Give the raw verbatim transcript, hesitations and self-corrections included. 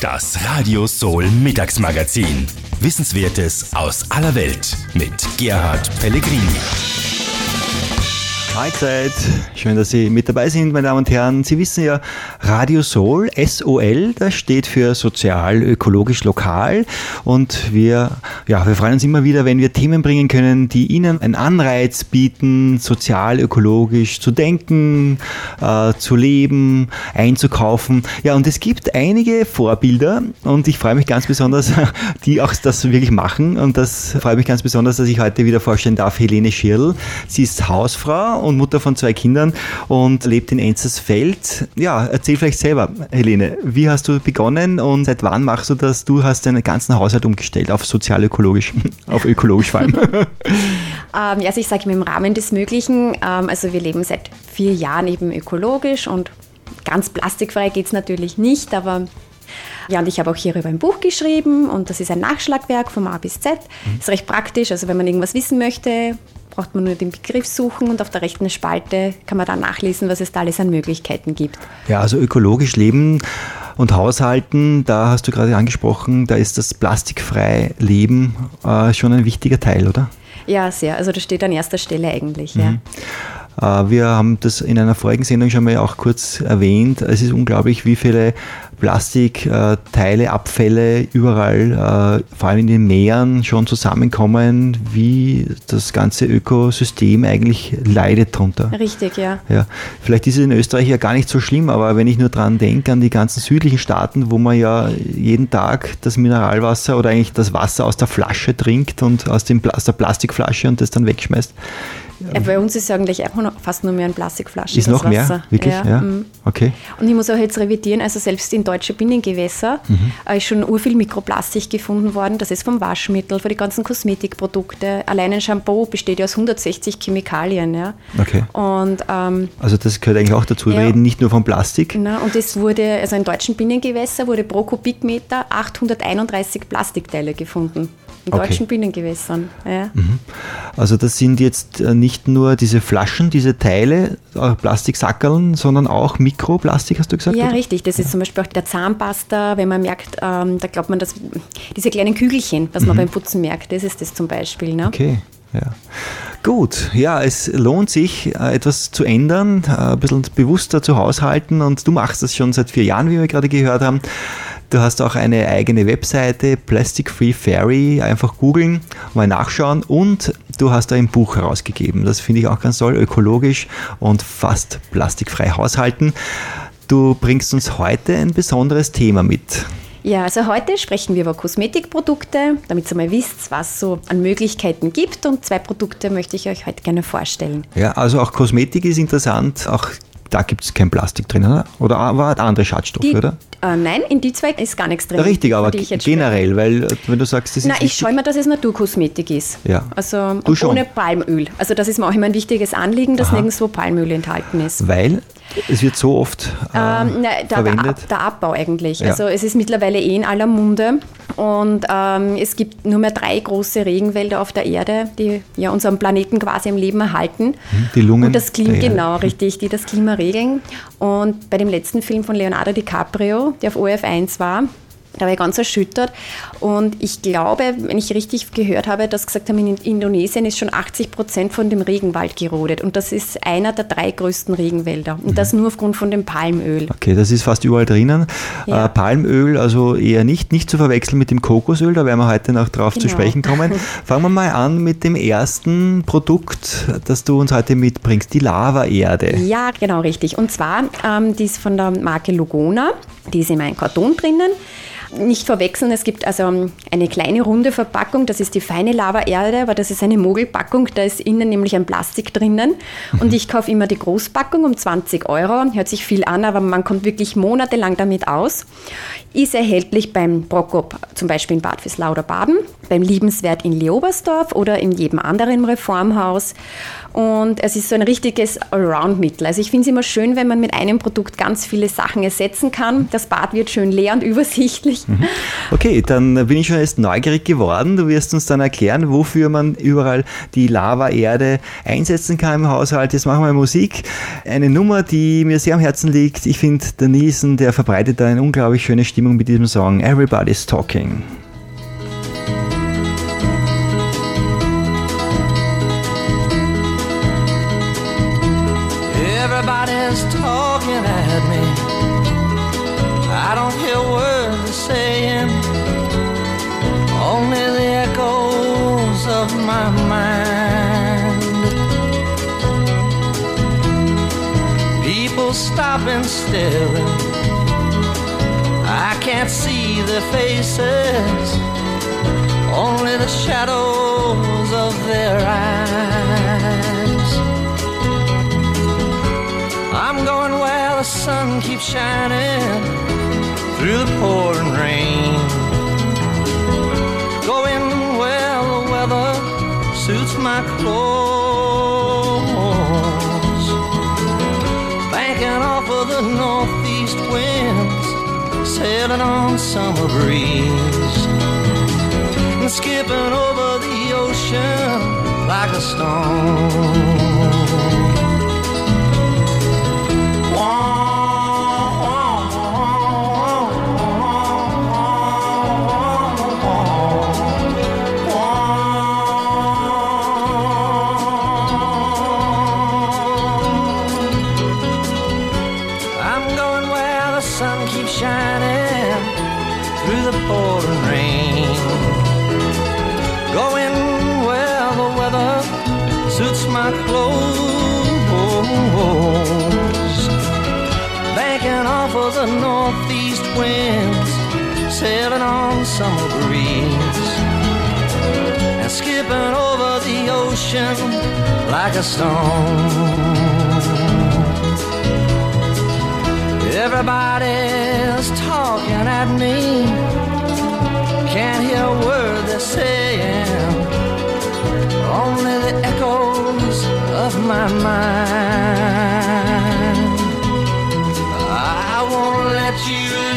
Das Radio Soul Mittagsmagazin. Wissenswertes aus aller Welt mit Gerhard Pellegrini. Mahlzeit, schön, dass Sie mit dabei sind, meine Damen und Herren. Sie wissen ja, Radio Soul, S O L, das steht für sozial, ökologisch, lokal. Und wir, ja, wir freuen uns immer wieder, wenn wir Themen bringen können, die Ihnen einen Anreiz bieten, sozial, ökologisch zu denken, äh, zu leben, einzukaufen. Ja, und es gibt einige Vorbilder und ich freue mich ganz besonders, die auch das wirklich machen. Und das freut mich ganz besonders, dass ich heute wieder vorstellen darf, Helene Schirl. Sie ist Hausfrau und Mutter von zwei Kindern und lebt in Enzersfeld. Ja, erzähl vielleicht selber, Helene, wie hast du begonnen und seit wann machst du das? Du hast deinen ganzen Haushalt umgestellt auf sozial-ökologisch, auf ökologisch vor allem. ähm, ja, also ich sage im Rahmen des Möglichen, ähm, also wir leben seit vier Jahren eben ökologisch und ganz plastikfrei geht es natürlich nicht, aber ja, und ich habe auch hierüber ein Buch geschrieben und das ist ein Nachschlagwerk vom A bis Z. Mhm. Ist recht praktisch, also wenn man irgendwas wissen möchte, braucht man nur den Begriff suchen und auf der rechten Spalte kann man dann nachlesen, was es da alles an Möglichkeiten gibt. Ja, also ökologisch leben und Haushalten, da hast du gerade angesprochen, da ist das plastikfrei Leben äh, schon ein wichtiger Teil, oder? Ja, sehr. Also das steht an erster Stelle eigentlich, mhm. ja. Wir haben das in einer vorigen Sendung schon mal auch kurz erwähnt. Es ist unglaublich, wie viele Plastikteile, Abfälle überall, vor allem in den Meeren, schon zusammenkommen, wie das ganze Ökosystem eigentlich leidet drunter. Richtig, ja. ja. Vielleicht ist es in Österreich ja gar nicht so schlimm, aber wenn ich nur dran denke, an die ganzen südlichen Staaten, wo man ja jeden Tag das Mineralwasser oder eigentlich das Wasser aus der Flasche trinkt und aus, dem, aus der Plastikflasche und das dann wegschmeißt. Ja, bei uns ist es eigentlich auch noch, fast nur mehr eine Plastikflasche. Ist noch Wasser. mehr? Wirklich? Ja. ja. Okay. Und ich muss auch jetzt revidieren, also selbst in deutsche Binnengewässer mhm. ist schon urviel Mikroplastik gefunden worden. Das ist vom Waschmittel, von den ganzen Kosmetikprodukte. Allein ein Shampoo besteht ja aus hundertsechzig Chemikalien. Ja. Okay. Und, ähm, also das gehört eigentlich auch dazu. Wir ja. reden nicht nur von Plastik. Na, und es wurde, also in deutschen Binnengewässer wurde pro Kubikmeter achthunderteinunddreißig Plastikteile gefunden. In okay. deutschen Binnengewässern. Ja. Mhm. Also das sind jetzt nicht nur diese Flaschen, diese Teile, Plastiksackerln, sondern auch Mikroplastik, hast du gesagt? Ja, oder? richtig. Das ja. ist zum Beispiel auch der Zahnpasta, wenn man merkt, ähm, da glaubt man, dass diese kleinen Kügelchen, was mhm. man beim Putzen merkt, das ist das zum Beispiel. Ne? Okay, ja. Gut, ja, es lohnt sich, etwas zu ändern, ein bisschen bewusster zu haushalten und du machst das schon seit vier Jahren, wie wir gerade gehört haben. Du hast auch eine eigene Webseite, Plastic Free Fairy, einfach googeln, mal nachschauen und du hast da ein Buch herausgegeben. Das finde ich auch ganz toll, ökologisch und fast plastikfrei haushalten. Du bringst uns heute ein besonderes Thema mit. Ja, also heute sprechen wir über Kosmetikprodukte, damit ihr mal wisst, was es so an Möglichkeiten gibt und zwei Produkte möchte ich euch heute gerne vorstellen. Ja, also auch Kosmetik ist interessant, auch da gibt es kein Plastik drin, oder? Oder war andere Schadstoffe, die, oder? Äh, nein, in die zwei ist gar nichts drin. Richtig, aber generell, weil wenn du sagst, das ist Na, ich schaue mal, dass es Naturkosmetik ist. Ja. Also du schon. Ohne Palmöl. Also das ist mir auch immer ein wichtiges Anliegen, dass Aha. nirgendwo Palmöl enthalten ist. Weil? Es wird so oft äh, ähm, na, der, verwendet. Der, der Abbau eigentlich. Ja. Also es ist mittlerweile eh in aller Munde und ähm, es gibt nur mehr drei große Regenwälder auf der Erde, die ja unseren Planeten quasi im Leben erhalten. Die Lungen. Und das Klima, genau, richtig, die das Klima regeln. Und bei dem letzten Film von Leonardo DiCaprio, der auf O R F eins war, da war ich ganz erschüttert und ich glaube, wenn ich richtig gehört habe, dass gesagt haben, in Indonesien ist schon achtzig Prozent von dem Regenwald gerodet und das ist einer der drei größten Regenwälder und das nur aufgrund von dem Palmöl. Okay, das ist fast überall drinnen. Ja. Äh, Palmöl also eher nicht, nicht zu verwechseln mit dem Kokosöl, da werden wir heute noch drauf genau. zu sprechen kommen. Fangen wir mal an mit dem ersten Produkt, das du uns heute mitbringst, die Lavaerde. Ja, genau, richtig. Und zwar, ähm, die ist von der Marke Lugona, die ist in einem Karton drinnen. Nicht verwechseln, es gibt also eine kleine runde Verpackung, das ist die feine Lavaerde, aber das ist eine Mogelpackung, da ist innen nämlich ein Plastik drinnen und ich kaufe immer die Großpackung um zwanzig Euro, hört sich viel an, aber man kommt wirklich monatelang damit aus. Ist erhältlich beim Prokop, zum Beispiel in Bad Visslau oder Baden, beim Liebenswert in Leobersdorf oder in jedem anderen Reformhaus und es ist so ein richtiges Allround-Mittel. Also ich finde es immer schön, wenn man mit einem Produkt ganz viele Sachen ersetzen kann. Das Bad wird schön leer und übersichtlich. Okay, dann bin ich schon erst neugierig geworden. Du wirst uns dann erklären, wofür man überall die Lava-Erde einsetzen kann im Haushalt. Jetzt machen wir Musik. Eine Nummer, die mir sehr am Herzen liegt. Ich finde, der Nielsen, der verbreitet da eine unglaublich schöne Stimmung mit diesem Song Everybody's Talking. Everybody's talking at me. I don't hear words they're saying, only the echoes of my mind. People stop and staring, I can't see their faces, only the shadows of their eyes. I'm going where the sun keeps shining through the pouring rain, going where the weather suits my clothes, banking off of the northeast winds, sailing on summer breeze, and skipping over the ocean like a stone. My clothes, banking off of the northeast winds, sailing on summer breeze, and skipping over the ocean like a stone. Everybody's talking at me, can't hear a word they're saying, only the echoes of my mind. I won't let you